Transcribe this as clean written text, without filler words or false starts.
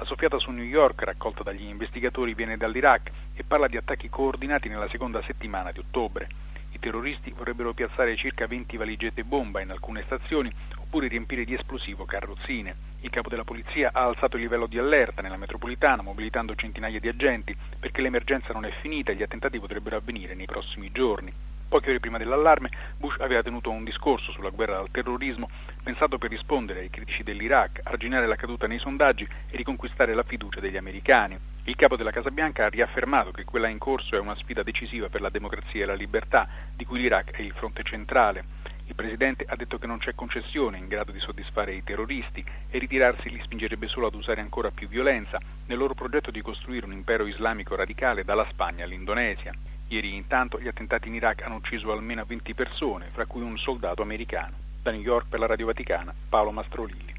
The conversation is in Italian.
La soffiata su New York, raccolta dagli investigatori, viene dall'Iraq e parla di attacchi coordinati nella seconda settimana di ottobre. I terroristi vorrebbero piazzare circa 20 valigette bomba in alcune stazioni oppure riempire di esplosivo carrozzine. Il capo della polizia ha alzato il livello di allerta nella metropolitana, mobilitando centinaia di agenti, perché l'emergenza non è finita e gli attentati potrebbero avvenire nei prossimi giorni. Poche ore prima dell'allarme, Bush aveva tenuto un discorso sulla guerra al terrorismo, pensato per rispondere ai critici dell'Iraq, arginare la caduta nei sondaggi e riconquistare la fiducia degli americani. Il capo della Casa Bianca ha riaffermato che quella in corso è una sfida decisiva per la democrazia e la libertà, di cui l'Iraq è il fronte centrale. Il presidente ha detto che non c'è concessione in grado di soddisfare i terroristi e ritirarsi li spingerebbe solo ad usare ancora più violenza nel loro progetto di costruire un impero islamico radicale dalla Spagna all'Indonesia. Ieri intanto gli attentati in Iraq hanno ucciso almeno 20 persone, fra cui un soldato americano. Da New York per la Radio Vaticana, Paolo Mastrolilli.